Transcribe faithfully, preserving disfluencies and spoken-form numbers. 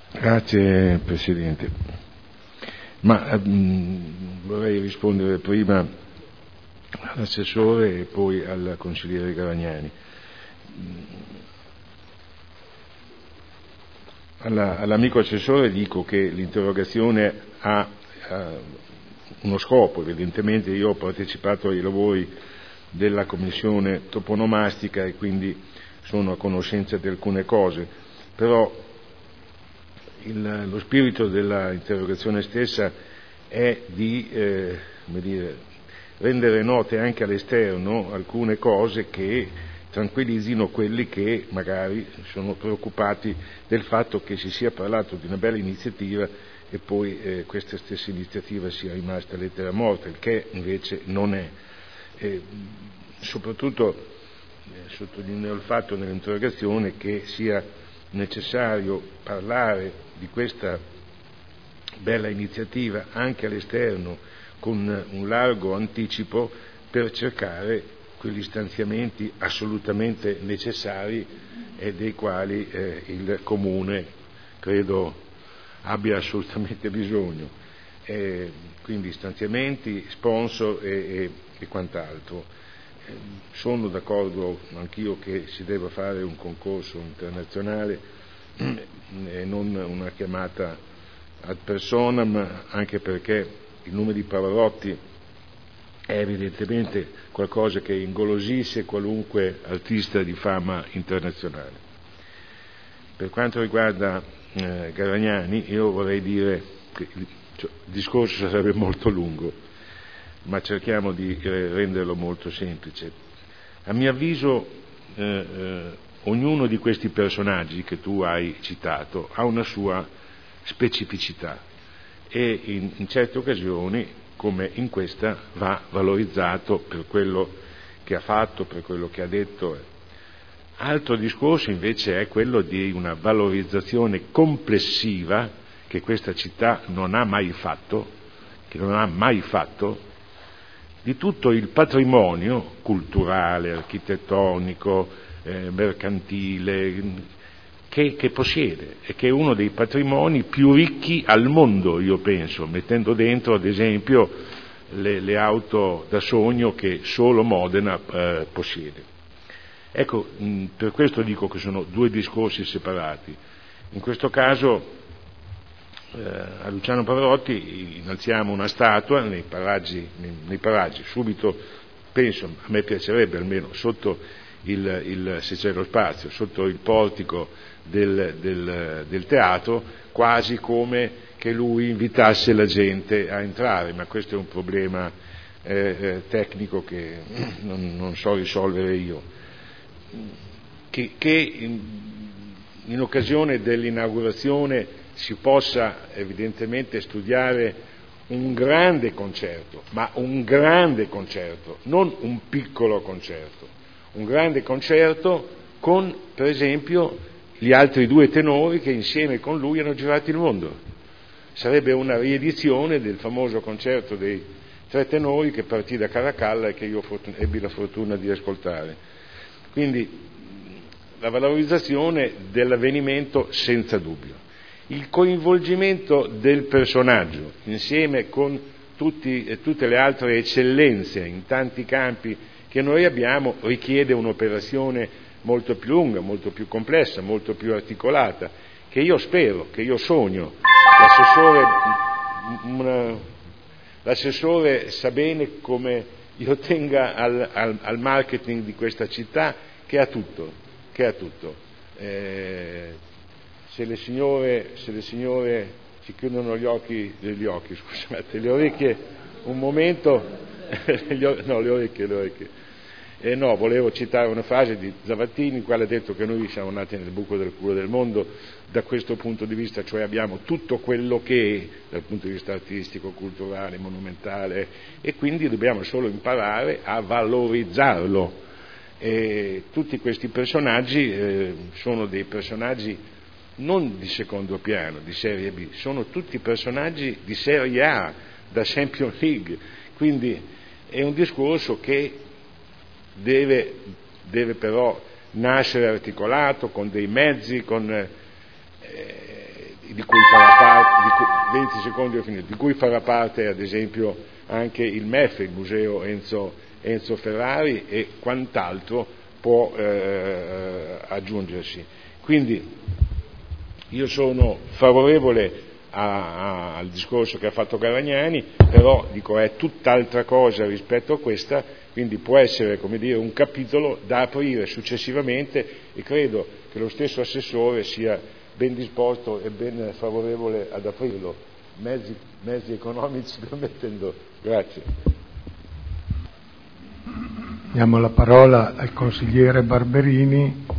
Grazie Presidente. Ma mh, vorrei rispondere prima all'assessore e poi al consigliere Garagnani. Alla, all'amico assessore dico che l'interrogazione ha, ha uno scopo. Evidentemente io ho partecipato ai lavori della commissione toponomastica e quindi sono a conoscenza di alcune cose, però il, lo spirito della interrogazione stessa è di eh, come dire, rendere note anche all'esterno alcune cose che tranquillizzino quelli che magari sono preoccupati del fatto che si sia parlato di una bella iniziativa e poi eh, questa stessa iniziativa sia rimasta lettera morta, il che invece non è. E, soprattutto eh, sottolineo il fatto nell'interrogazione che sia necessario parlare di questa bella iniziativa anche all'esterno con un largo anticipo per cercare quegli stanziamenti assolutamente necessari e dei quali eh, il Comune credo abbia assolutamente bisogno, eh, quindi stanziamenti, sponsor e, e, e quant'altro. Eh, sono d'accordo anch'io che si debba fare un concorso internazionale e non una chiamata ad personam, anche perché il nome di Pavarotti è evidentemente qualcosa che ingolosisce qualunque artista di fama internazionale. Per quanto riguarda eh, Garagnani, io vorrei dire che il, cioè, il discorso sarebbe molto lungo, ma cerchiamo di eh, renderlo molto semplice. A mio avviso eh, eh, ognuno di questi personaggi che tu hai citato ha una sua specificità e in, in certe occasioni, come in questa, va valorizzato per quello che ha fatto, per quello che ha detto. Altro discorso invece è quello di una valorizzazione complessiva che questa città non ha mai fatto, che non ha mai fatto, di tutto il patrimonio culturale, architettonico, eh, mercantile, che, che possiede e che è uno dei patrimoni più ricchi al mondo, io penso, mettendo dentro ad esempio le, le auto da sogno che solo Modena eh, possiede. Ecco, mh, per questo dico che sono due discorsi separati. In questo caso eh, a Luciano Pavarotti innalziamo una statua nei paraggi, nei, nei paraggi, subito penso, a me piacerebbe almeno sotto il, il se c'è lo spazio, sotto il portico del, del, del teatro, quasi come che lui invitasse la gente a entrare, ma questo è un problema eh, eh, tecnico che non, non so risolvere io. Che, che in, in occasione dell'inaugurazione si possa evidentemente studiare un grande concerto, ma un grande concerto, non un piccolo concerto, un grande concerto con, per esempio, gli altri due tenori che insieme con lui hanno girato il mondo. Sarebbe una riedizione del famoso concerto dei tre tenori che partì da Caracalla e che io ebbi la fortuna di ascoltare. Quindi la valorizzazione dell'avvenimento senza dubbio, il coinvolgimento del personaggio insieme con tutti, e tutte le altre eccellenze in tanti campi che noi abbiamo richiede un'operazione molto più lunga, molto più complessa, molto più articolata, che io spero, che io sogno. L'assessore, una, l'assessore sa bene come io tenga al, al, al marketing di questa città, che ha tutto, che ha tutto. Eh, se le signore, se le signore si chiudono gli occhi, gli occhi, scusate, le orecchie, un momento, no, le orecchie, le orecchie. Eh no, volevo citare una frase di Zavattini, il quale ha detto che noi siamo nati nel buco del culo del mondo da questo punto di vista, cioè abbiamo tutto quello che è dal punto di vista artistico, culturale, monumentale, e quindi dobbiamo solo imparare a valorizzarlo. E tutti questi personaggi eh, sono dei personaggi non di secondo piano, di serie B, sono tutti personaggi di serie A, da Champions League, quindi è un discorso che Deve, deve però nascere articolato con dei mezzi, con, eh, di cui farà parte, di cui, venti secondi ho finito, di cui farà parte ad esempio anche il M E F, il Museo Enzo, Enzo Ferrari, e quant'altro può eh, aggiungersi. Quindi io sono favorevole a, a, al discorso che ha fatto Garagnani, però dico è tutt'altra cosa rispetto a questa, quindi può essere, come dire, un capitolo da aprire successivamente, e credo che lo stesso Assessore sia ben disposto e ben favorevole ad aprirlo, mezzi, mezzi economici permettendo. Grazie. Diamo la parola al consigliere Barberini.